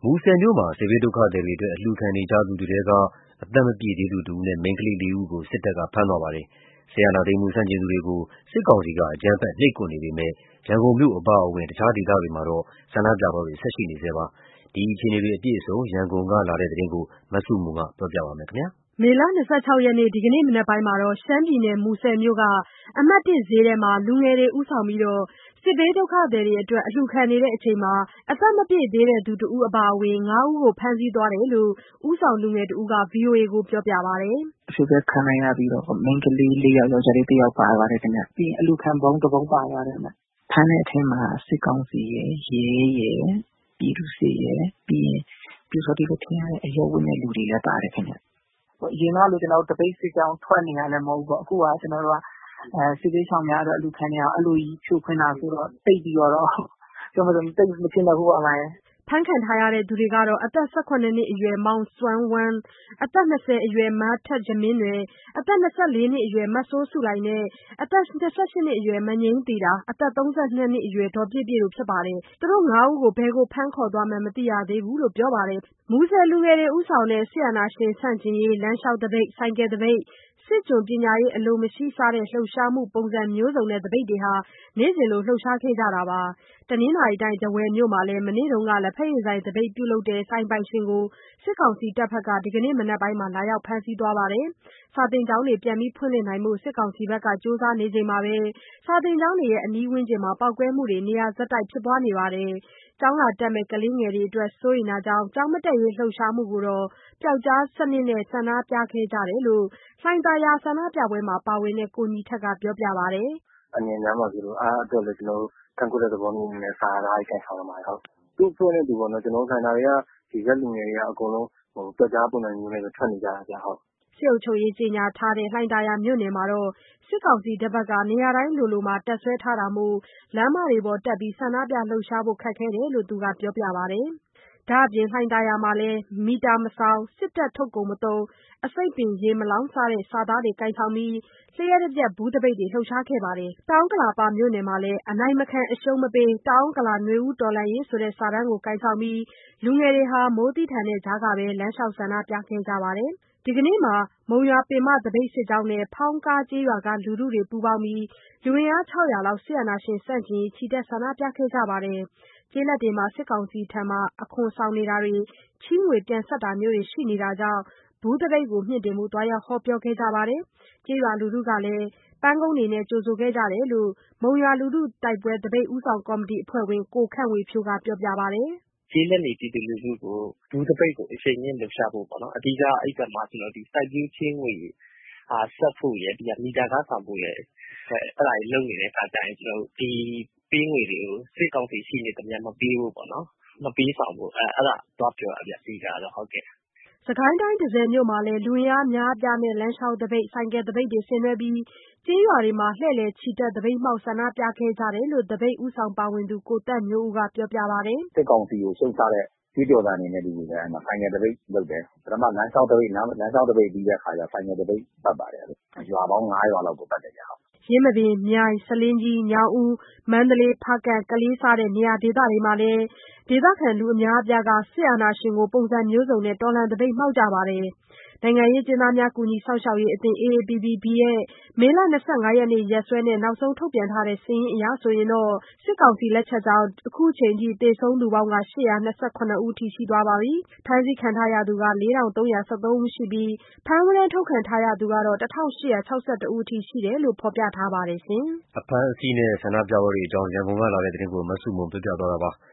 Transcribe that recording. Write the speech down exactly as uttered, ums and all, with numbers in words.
မူဆယ်မြို့မှာစစ်ဘေးဒုက္ခသည်တွေအတွက်အလှူခံနေကြသူတွေထဲကအသက်မပြည့်သေးသူတဦးနဲ့မိန်းကလေးလေးဦးကိုစစ်တပ်ကဖမ်းသွားပါတယ်။စစ်အာဏာသိမ်းမှုဆန့်ကျင်သူတွေကိုစစ်ကောင်စီကအကြမ်းဖက်နှိပ်ကွပ်နေပေမဲ့ရန်ကုန်မြို့အပါအဝင်တခြားဒေသတွေမှာတော့ဆန္ဒပြပွဲတွေဆက်ရှိနေဆဲပါ။ဒီအခြေအနေတွေအပြည့်အစုံရန်ကုန်ကလာတဲ့သတင်းကိုမဆုမွန်ကပြောပြပါမယ်ခင်ဗျာ။မေလ၂၆ရက်နေ့ဒီကနေ့မနက်ပိုင်းမှာရှမ်းပြည်နယ်မူဆယ်မြို့ကအမှတ်၁ဈေးထဲမှာလူငယ်တွေဦးဆောင်ပြီးစစ်ဘေးဒုက္ခသည်တွေအတွက်အလှူခံနေချိန်မှာအသက်မပြည့်သေးသူတဦးအပါအဝင်၅ဦးကိုဖမ်းဆီးသွားတယ်လို့ဦးဆောင်လူငယ်တဦးက ဗွီအိုအေကိုပြောပါတယ်။“အဖြစ်ပဲခံလိုက်ရပြီးတော့မိန်းကလေးလေးယောက်ယောက်ျားလေးတယောက်ပါသွားတယ်ခင်ဗျ။ပြီးရင်အလှူခံဗုံးတဗုံးပါသွားတယ်ခင်ဗျ။ဖမ်းတဲ့အထဲမှာစစ်ကောင်စီရယ်၊ရဲရယ်၊ပြည်သူ့စစ်ရယ်ပြီးရင်ပျူစောထီးလို့ထင်ရတဲ့အရပ်ဝတ်နဲ့လူတွေလည်းပါတယ်ခင်ဗျ။အရင်ကလိုကျွန်တော်တို့သပိတ်စစ်ကြောင်းထွက်နေရလည်းမဟုတ်ဘူးပေါ့အခုကကျွန်တော်တို့ကအဲစစ်ဘေးရှောင်များအတွက်အလှူခံနေအောင်အဲ့လိုကြီးဖြိုခွင်းတာဆိုတော့တိတ်ပြီးတော့ပြောမလို့တိတ်မဖြစ်တော့ဘူးအမှန်ဖမ်းခံထားရတဲ့သူတွေကတော့အသက်၁၇နှစ်အရွယ်မောင်စွမ်းဝမ်းအသက်၂၀အရွယ်မထက်ဂျမင်းနွယ်အသက်၂၄နှစ်အရွယ်မစိုးစုလိုက်နဲ့အသက်၂၈နှစ်အရွယ်မငိမ့်သီတာအသက်၃၂နှစ်အရွယ်ဒေါ်ပြည့်ပြည့်တို့ဖြစ်ပါတယ်။သူတို့၅ဦးကိုဘယ်ကိုဖမ်းခေါ်သွားမှန်းမသိရသေးဘူးလို့ပြောပါတယ်။မူဆယ်လူငယ်တွေဦးဆောင်တဲ့စစ်အာဏာရှင်ဆန့်ကျင်ရေးလမ်းလျှောက်သပိတ်ဆိုင်ကယ်သပိတ်စစ်ကျွန်ပညာရေးအလိုမရှိစတဲ့လှုပ်ရှားမှုပုံစံမျိုးစုံနဲ့သပိတ်တွေနေ့စဉ်လိုလှုပ်ရှားခဲ့ကြတာပါ။တနင်္သာရီတိုင်းထားဝယ်မြို့မှာလည်းမနေ့ကလက်ဖက်ရည်ဆိုင်သပိတ်ပြုလုပ်တဲ့ဆိုင်ပိုင်ရှင်ကိုစစ်ကောင်စီတပ်ဖက်ကဒီကနေ့မနက်ပိုင်းမှာလာရောက်ဖမ်းဆီးသွားပါတယ်။စာသင်ကျောင်းတွေပြန်ပြီးဖွင့်လှစ်နိုင်ဖို့စစ်ကောင်စီဘက်ကကြိုးစားနေချိန်မှာပဲစာသင်ကျောင်းတွေအနီးဝန်းကျင်မှာပေါက်ကွဲမှုတွေနေရာဆက်တိုက်ဖြစ်ပွားနေပါတယ်။ကျောင်းလာတက်မဲ့ကလေးငယ်တွေအတွက်စိုးရိမ်တာကြောင့်ကျောင်းမတက်ရေးလှုပ်ရှားမှုကိုတော့ပျောက်ကြားစနစ်နဲ့ဆန္ဒပြခဲ့ကြတယ်လို့လှိုင်သာယာဆန္ဒပြပွဲမှာပါဝင်တဲ့ကိုညီထက်ကပြောပြပါတယ်။“အမြင်များမှာဆိုလို့အားအတွက်လည်းကျွန်တော်တို့ကန့်ကွက်တဲ့သဘောမျိုးနဲ့စာသားကြီးကိုင်ဆောင်လာပါတယ်ဟုတ်။သူ့အဖွဲ့နဲ့သူပေါ့နော်ကျွန်တော်တို့လှိုင်သာယာကဒီရက်လူငယ်တွေကအကုန်လုံးဟိုပျောက်ကြားပုံစံမျိုးနဲ့ပဲထွက်နေကြတာဗျဟုတ်။စစ်အုပ်ချုပ်ရေးကြေညာထားတဲ့လှိုင်သာယာမြို့နယ်မှာတော့စစ်ကောင်စီတပ်ဘက်ကနေရာတိုင်းလိုလိုမှာတပ်စွဲထားတာမို့လမ်းမတွေပေါ်တက်ပြီးဆန္ဒပြလှုပ်ရှားဖို့ခက်ခဲတယ်လို့သူကပြောပြပါတယ်။ဒါ့အပြင်လှိုင်သာယာမှာလည်းမီတာမဆောင်စစ်တပ်ထုတ်ကုန်မသုံးအစိတ်ပင်ရေမလောင်းစတဲ့စာသားတွေကိုင်ဆောင်ပြီးလျှပ်တပြက်ဘူးသပိတ်တွေလှုပ်ရှားခဲ့ပါတယ်။တောင်ဥက္ကလာပမြို့နယ်မှာလည်းအနိုင်မခံအရှုံးမပေးတောင်ဥက္ကလာနွေဦးတော်လှန်ရေးဆိုတဲ့စာတန်းကိုကိုင်ဆောင်ပြီးလူငယ်တွေမိုးသည်းထန်တဲ့ကြားကပဲလမ်းလျှောက်ဆန္ဒပြခဲ့ကြပါတယ်။ဒီကနေ့မှာမုံရွာပင်မသပိတ်စစ်ကြောင်းနဲ့ဖောင်းကားကျေးရွာကလူထုတွေပူးပေါင်းပြီးလူအင်အား၆၀၀လောက်စစ်အာဏာရှင်ဆန့်ကျင်ရေးချီတက်ဆန္ဒပြခဲ့ကြပါတယ်။ကျေးလက်တွေမှာစစ်ကောင်စီထံအခွန်ဆောင်နေတာတွေချေးငွေပြန်ဆပ်တာမျိုးတွေရှိနေတာကြောင့်ဘူးသပိတ်ကိုမြှင့်တင်ဖို့သွားရောက်ဟောပြောခဲ့ကြပါတယ်။ကျေးရွာလူထုကလည်းပန်းကုန်းတွေနဲ့ကြိုဆိုခဲ့ကြတယ်လို့မုံရွာလူထုတိုက်ပွဲသပိတ်ဦးဆောင်ကော်မတီအဖွဲ့ဝင်ကိုခန့်ဝေဖြိုးကပြောပြပါတယ်။“ကျေးလက်နေပြည်သူလူထုကိုဘူးသပိတ်ကိုအရှိန်မြှင့်လှုပ်ရှားဖို့ပေါ့နော်အဓိကအဲ့ဘက်မှာကျွန်တော်ဒီစိုက်ပျိုးချင်းငွေအာဆက်ဖို့ရဒီကမီတာကားဆောင်ဖို့ရအဲ့ဒါကြီးလုပ်နေတဲ့အခါကျရင်ကျွန်တော်ဒီပေးငွေတွေကိုစစ်ကောင်စီရှိနေတမျှမပေးဘူးပေါ့နော်မပေးဆောင်ဘူးအဲအဲ့ဒါတော့ပြောရပြစီကြတော့ဟုတ်ကဲ့စကိုင်းတိုင်းဒဇယ်မြို့မှာလည်းလူအင်အားများအပြားနဲ့လမ်းလျှောက်သပိတ်ဆိုင်ကယ်သပိတ်တွေဆင်နွှဲပြီးကျေးရွာတွေမှာလှည့်လည်ချီတက်သပိတ်မှောက်ဆန္ဒပြခဲ့ကြတယ်လို့သပိတ်ဦးဆောင်ပါဝင်သူကိုသက်မျိုးဦးကပြောပြပါတယ်။စစ်ကောင်စီကိုရှုံချတဲ့ကြွေးကြော်သံနေနဲ့ဒီလိုပဲအဲ့မှာဆိုင်ကယ်သပိတ်လုပ်တယ်ပထမလမ်းလျှောက်သပိတ်လမ်းလမ်းလျှောက်သပိတ်ပြီးတဲ့ခါကျဆိုင်ကယ်သပိတ်ပတ်ပါတယ်ရွာပေါင်း၅ရွာလောက်ကိုပတ်တယ်ကြာဟုတ်ယင်းမပင်မြိုင်ဆလင်းကြီးညောင်ဦးမန္တလေးဖားကန့်ကလေးစတဲ့နေရာဒေသတွေမှာလည်းဒေသခံလူအများအပြားကစစ်အာဏာရှင်ကိုပုံစံမျိုးစုံနဲ့တော်လှန်သပိတ်မှောက်ကြပါတယ်။နိုင်ငံရေးကျဉ်းသားများကူညီစောင့်ရှောက်ရေးအသင်း အေအေပီပီဘီရဲ့မေလ၂၅ရက်နေ့ရက်စွဲနဲ့နောက်ဆုံးထုတ်ပြန်ထားတဲ့စာရင်းအရဆိုရင်စစ်ကောင်စီလက်ချက်ကြောင့်အခုချိန်ထိသေဆုံးသူပေါင်း၈၂၇ဦးထိရှိသွားပါပြီ။ဖမ်းဆီးခံထားရသူလေးထောင်သုံးရာ၁၃ဦးရှိပြီးဖမ်းဝရမ်းထုတ်ခံထားရသူကတော့၁ထောင်၈ရာ၆၁ဦးထိရှိတယ်လို့ဖော်ပြထားပါတယ်ရှင်။အဖမ်းအဆီးနဲ့ဆန္ဒပြပွဲတွေအကြောင်းရန်ကုန်ကလာတဲ့သတင်းကိုမဆုမွန်ပြောပြသွားတာပါ။